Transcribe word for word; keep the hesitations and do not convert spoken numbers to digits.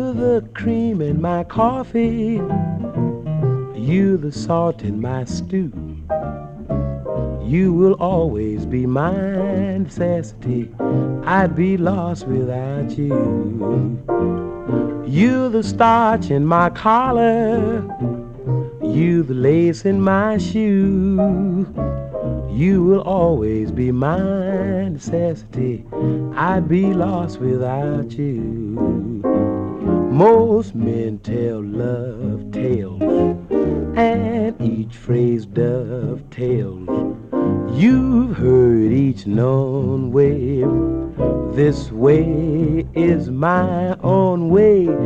You the cream in my coffee, you the salt in my stew. You will always be my necessity. I'd be lost without you. You the starch in my collar, you the lace in my shoe. You will always be my necessity. I'd be lost without you. Most men tell love tales, and each phrase dovetails. You've heard each known way. This way is my own way.